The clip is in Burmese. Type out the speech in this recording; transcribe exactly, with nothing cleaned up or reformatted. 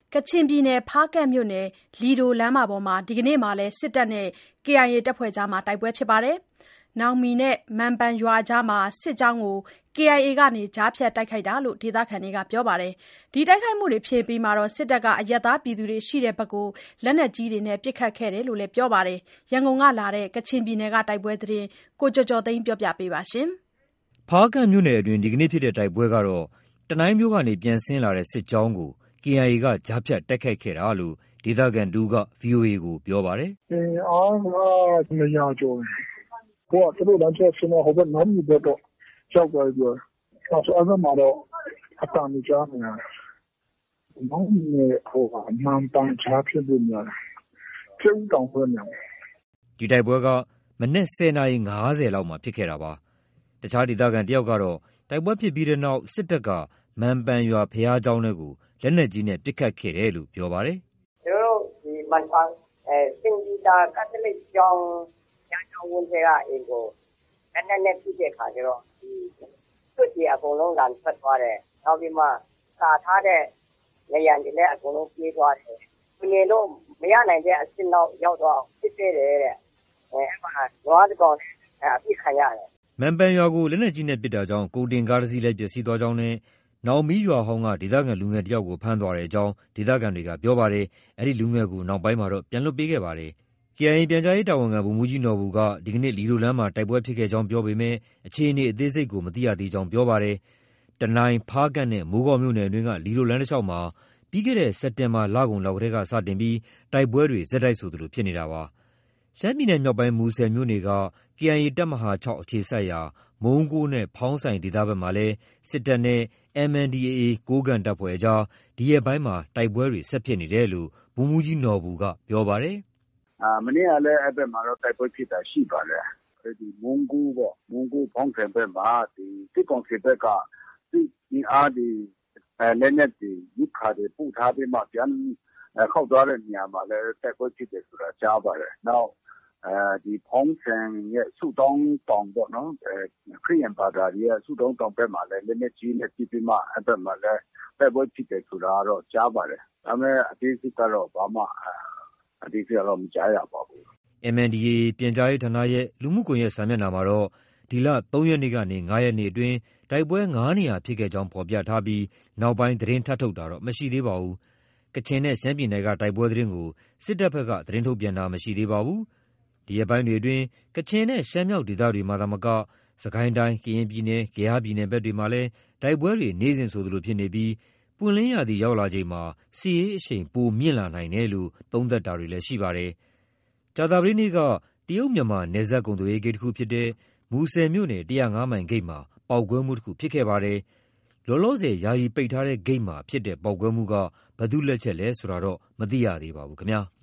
ကချင်ပြည်နယ်ဖားကန့်မြို့နယ်လီဒိုလမ်းမပေါ်မှာဒီကနေ့မှလည်းစစ်တပ်နဲ့ ကေအိုင်အေတပ်ဖွဲ့ကြားတိုက်ပွဲဖြစ်ပါတယ်။နောင်မီနဲ့မန်ပန်ရွာကြားမှာစစ်ကြောင်းကို ကေအိုင်အေကကြားဖြတ်တိုက်ခိုက်တာလို့ဒေသခံတွေကပြောပါတယ်။ဒီတိုက်ခိုက်မှုတွေဖြစ်ပြီးစစ်တပ်ကအရပ်သားပြည်သူတွေရှိတဲ့ဘက်ကိုလက်နက်ကြီးတွေနဲ့ပစ်ခတ်ခဲ့တယ်လို့လည်းပြောပါတယ်။ရန်ကုန်ကလာတဲ့ကချင်ပြည်နယ်ကတိုက်ပွဲသတင်းကိုကျော်ကျော်သိန်းပြောပြပေးပါမယ်။ဖားကန့်မြို့နယ်အတွင်းဒီကနေ့ဖြစ်တဲ့တိုက်ပွဲကတော့တနိုင်းမြို့ကနေပြန်ဆင်းလာတဲ့စစ်ကြောင်းကို ကေအိုင်အေကကြားဖြတ်တိုက်ခိုက်ခဲ့တာလို့ဒေသခံတူက ဗွီအိုအေကိုပြောပါတယ်။အင်းအားကနှစ်ရာကျော်တယ်။ဟိုကသူတို့လမ်းချက်ဆင်းတော့ဟိုဘက်နောင်မီဘက်တော့ရောက်သွားပြီပြောတယ်။အဲဆိုအဲ့ဘက်မှာတော့အတန်ကြားနေတယ်။နောင်မီနဲ့ဟိုကမန်ပန်ကြားဖြစ်လို့များတယ်။ကျုံတောင်ဘက်များဒီတိုက်ပွဲကမနက်ဆယ်နာရီငါးဆယ်လောက်မှာဖြစ်ခဲ့တာပါ။တခြားဒေသခံတယောက်ကတော့တိုက်ပွဲဖြစ်ပြီးတဲ့နောက်စစ်တပ်ကမန်ပန်ရွာဖျားကျောင်းတွေကိုလက်နက်ကြီးနဲ့ပစ်ခတ်ခဲ့တယ်လို့ပြောပါတယ်။ကျွန်တော်တို့ဒီမန်ပန်အဲစင်ဂျီတာကတ်တလစ်ကျောင်းကျောင်းကျောင်းဝန်ထဲကအိမ်ကိုလက်နက်နဲ့ပစ်တဲ့ခါကျတော့ဒီစွတ်ကြီးအကုန်လုံးလမ်းဆက်သွားတယ်။နောက်ပြီးမှစာထားတဲ့နေရာတွေလည်းအကုန်လုံးပြေးသွားတယ်။ဒီလိုမရနိုင်တဲ့အစ်စ်နောက်ရောက်တော့ဖြစ်ခဲ့တယ်တဲ့။အဲအဲ့မှာနွားတကောင်အပြစ်ခံရတယ်။မန်ပန်ရွာကိုလက်နက်ကြီးနဲ့ပစ်တာကြောင့်ကုန်တင်ကားတစ်စီးလည်းပျက်စီးသွားကြောင်းနဲ့နောင်မီရွာဟောင်းကဒေသခံလူငယ်တယောက်ကိုဖမ်းသွားတဲ့အကြောင်းဒေသခံတွေကပြောပါတယ်။အဲဒီလူငယ်ကိုနောက်ပိုင်းမှာတော့ပြန်လွှတ်ပေးခဲ့ပါတယ်။ ကေအိုင်အေပြန်ကြားရေးတာဝန်ခံဗိုလ်မှူးကြီးနော်ဘူကဒီကနေ့လီဒိုလမ်းမှာတိုက်ပွဲဖြစ်ခဲ့ကြောင်းပြောပေမဲ့အခြေအနေအသေးစိတ်ကိုမသိရသေးကြောင်းပြောပါတယ်။တနိုင်းဖားကန့်နဲ့မိုးကော်မြို့နယ်အတွင်းကလီဒိုလမ်းတစ်လျှောက်မှာပြီးခဲ့တဲ့စက်တင်ဘာလကုန်လောက်ကတည်းကစတင်ပြီးတိုက်ပွဲတွေဆက်တိုက်ဆိုသလိုဖြစ်နေတာပါ။ရှမ်းပြည်နယ်မြောက်ပိုင်းမူဆယ်မြို့နယ်က ကေအိုင်အေတပ်မဟာခြောက်အခြေစိုက်ရာမုံးကိုးနဲ့ဖောင်းဆိုင်ဒေသဘက်မှာလည်းစစ်တပ်နဲ့ အမ် အန် ဒီ အေ အေ ကိုးကန့်တပ်ဖွဲ့အကြားဒီရက်ပိုင်းမှာတိုက်ပွဲတွေဆက်ဖြစ်နေတယ်လို့ဗိုလ်မှူးကြီးနော်ဘူကပြောပါတယ်။အာမနေ့ကလည်းအဲ့ဘက်မှာတော့တိုက်ပွဲဖြစ်တာရှိပါတယ်။အဲဒီမုံးကိုးပေါ့မုံးကိုးဖောင်းဆိုင်ဘက်မှာဒီစစ်ကောင်စီဘက်ကစစ်အင်အားဒီအဲလက်နက်တွေရုခါတွေပို့ထားပြီးမှပြန်ခောက်သွားတဲ့နေရာမှာလည်းတိုက်ပွဲဖြစ်တယ်ဆိုတာကြားပါတယ်။နောက်အဲဒီဖောင်းဆိုင်ရဲ့ဆူတောင်းတောင်ပေါ့နော်အဲခရီးရန်ဘာသာရဲ့ဆူတောင်းတောင်ဘက်မှာလည်းလက်နက်ကြီးနဲ့ပြစ်ပြီးမှအဲ့ဘက်မှာလည်းတိုက်ပွဲဖြစ်တယ်ဆိုတာတော့ကြားပါတယ်။ဒါပေမဲ့အသေးစိတ်ကတော့ဘာမှအသေးစိတ်တော့မကြားရပါဘူး။ အမ် အန် ဒီ အေ အေ ပြန်ကြားရေးဌာနရဲ့လူမှုကွန်ရက်စာမျက်နှာမှာတော့ဒီလသုံးရက်နေ့ကနေငါးရက်နေ့အတွင်းတိုက်ပွဲငါးနေရာဖြစ်ခဲ့ကြောင်းဖော်ပြထားပြီးနောက်ပိုင်းသတင်းထပ်ထုတ်တာတော့မရှိသေးပါဘူး။ကချင်နဲ့ရှမ်းပြည်နယ်ကတိုက်ပွဲသတင်းကိုစစ်တပ်ဘက်ကသတင်းထုတ်ပြန်တာမရှိသေးပါဘူး။ဒီရက်ပိုင်းတွေအတွင်းကချင်နဲ့ရှမ်းမြောက်ဒေသတွေမှာသာမကစကိုင်းတိုင်း၊ကရင်ပြည်နယ်၊ကယားပြည်နယ်ဘက်တွေမှာလည်းတိုက်ပွဲတွေနေ့စဉ်ဆိုသလိုဖြစ်နေပြီးပွင့်လင်းရာသီရောက်လာချိန်မှာစစ်ရေးအရှိန်ပိုမြင့်လာနိုင်တယ်လို့သုံးသပ်တာတွေလည်းရှိပါတယ်။ကြာသပတေးနေ့ကတရုတ်-မြန်မာနယ်စပ်ကုန်သွယ်ရေးဂိတ်တစ်ခုဖြစ်တဲ့မူဆယ်မြို့နယ်တစ်ရာငါးမိုင်ဂိတ်မှာပေါက်ကွဲမှုတစ်ခုဖြစ်ခဲ့ပါတယ်။လောလောဆယ်ယာယီပိတ်ထားတဲ့ဂိတ်မှာဖြစ်တဲ့ပေါက်ကွဲမှုကဘယ်သူ့လက်ချက်လဲဆိုတာတော့မသိရသေးပါဘူးခင်ဗျာ။